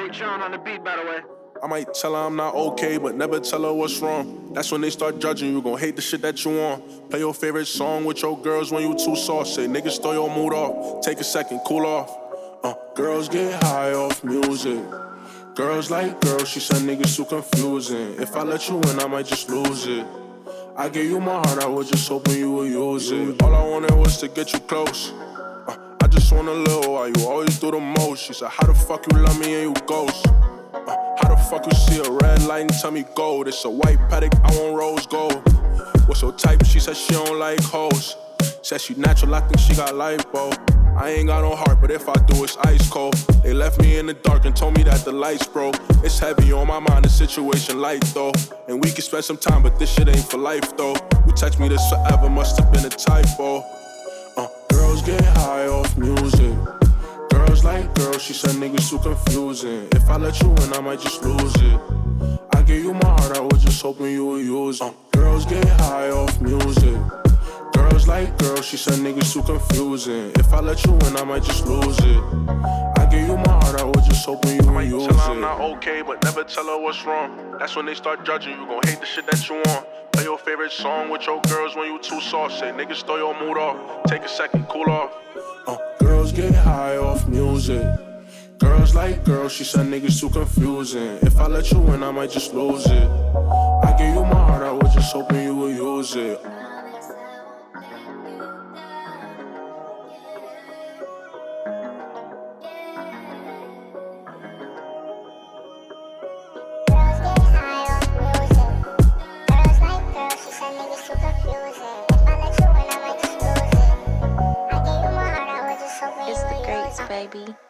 John on the beat, by the way. I might tell her I'm not okay, but never tell her what's wrong. That's when they start judging you, gon' hate the shit that you want. Play your favorite song with your girls when you too soft. Say niggas throw your mood off, take a second, cool off. Girls get high off music. Girls like girls, she said niggas too confusing. If I let you in, I might just lose it. I gave you my heart, I was just hoping you would use it. All I wanted was to get you close. I just want a little while, you always do the most. She said, how the fuck you love me and you ghost? How the fuck you see a red light and tell me gold? It's a white Patek, I want rose gold. What's your type? She said she don't like hoes. Said she natural, I think she got lipo. I ain't got no heart, but if I do, it's ice cold. They left me in the dark and told me that the lights broke. It's heavy on my mind, the situation light though. And we can spend some time, but this shit ain't for life though. You text me this forever, must have been a typo. Girls get high off music. Girls like girls, she said niggas too confusing. If I let you in, I might just lose it. I gave you my heart, I was just hoping you would use it. Girls get high off music. Girls like girls, she said niggas too confusing. If I let you in, I might just lose it. I gave you my heart, I was just hoping you would use it. Tell her I'm not okay, but never tell her what's wrong. That's when they start judging you, gon' hate the shit that you want. Play your favorite song with your girls when you too soft. Say niggas throw your mood off, take a second, cool off. Girls get high off music. Girls like girls, she said niggas too confusing. If I let you in, I might just lose it. I gave you my heart, I was just hoping you would use it. It's the greats, baby.